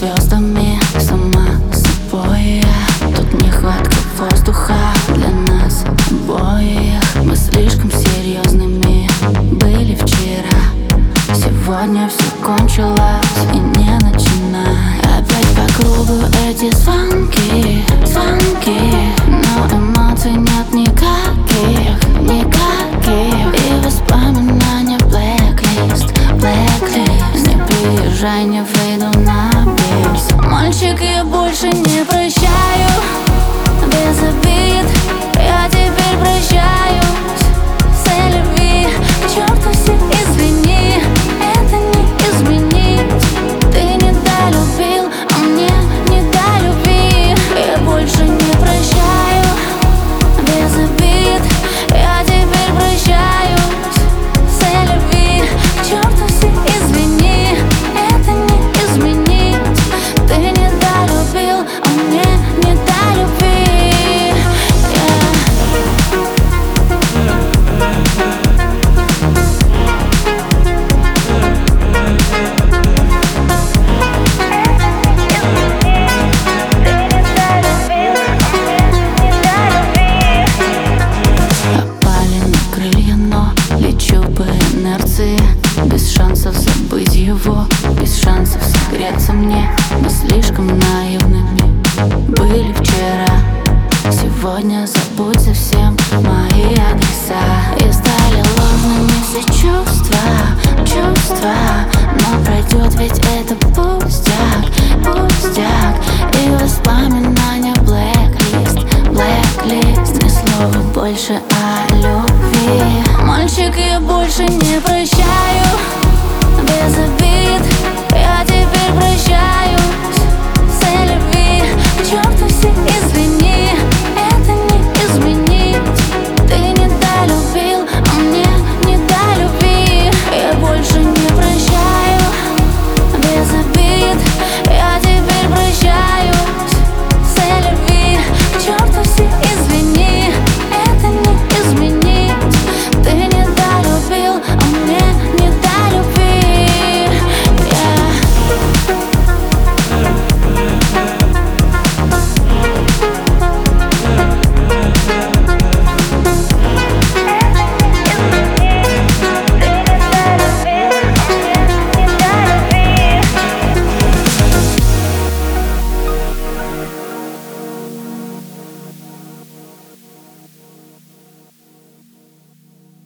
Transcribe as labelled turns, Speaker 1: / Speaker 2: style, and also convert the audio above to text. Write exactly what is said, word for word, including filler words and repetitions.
Speaker 1: звездами, сама собой я. Тут нехватка воздуха для нас обоих. Мы слишком серьезными были вчера. Сегодня все кончилось и не начинай. Опять по кругу эти звонки, звонки, но эмоций нет никаких, никаких. И воспоминания blacklist, blacklist. Не приезжай, не выйду на бис. Мальчик, я больше не прощаю, без обид я теперь прощаюсь. Селеви, к черту все, извини, это не изменить. Ты не долюбил, а мне не до любви. Я больше не прощаю, без обид я теперь прощаюсь. Селеви, к черту все, извини, это не изменить. Ты не долюбил, а мне не до любви. Без шансов забыть его, без шансов согреться мне. Мы слишком наивными были вчера. Сегодня забудь совсем мои адреса. И стали ложными все чувства, чувства. Но пройти